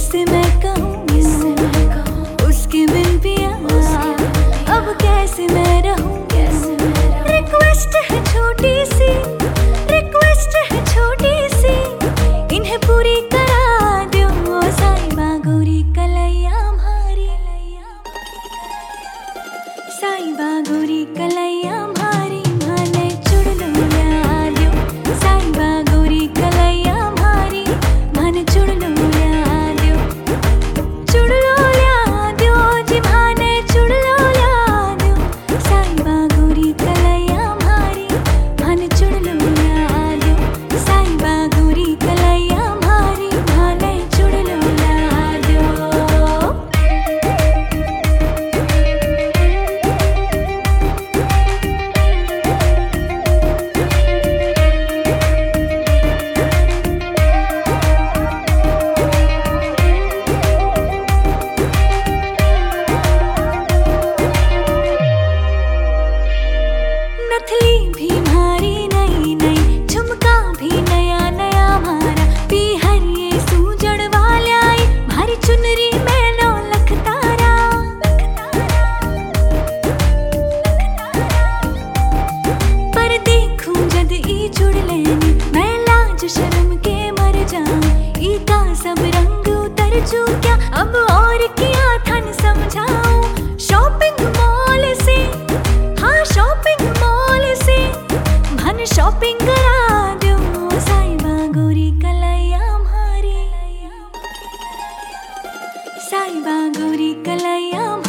किससे मैं कहूँ उसके बिन पिया, अब कैसे मैं रहूँ। रिक्वेस्ट है छोटी सी, रिक्वेस्ट है छोटी सी, इन्हें पूरी करा दो साईबा गौरी कलैया म्हारी। साईबा गौरी कलैया म्हारी, माने चुड़लो ल्या दो। साईबा गौरी कलैया म्हारी, माने चुड़लो ल्या दो। चुड़लो ल्या दो जी, माने चुड़लो ल्या दो। साईबा गौरी कलैया म्हारी, माने चुड़लो ल्या दो। साईबा गौरी कलैया म्हारी, माने चुड़लो ल्या दो। नथली भी भारी नई नई, झुमका भी नया नया मारा। पीहर ये सूजड़ वाल्याई, भारी चुनरी में 9 लख तारा। पर देखूं जद ई जुड़ लेनी, मैं लाज शर्म के मर जाऊं। ई का सब रंग उतर चुक्या, अब और किया थन समझाऊं। शॉपिंग मॉल से, हाँ शॉपिंग मॉल से, मन शॉपिंग करा दो साईबा गौरी कलैया म्हारी। साईबा गौरी कलैया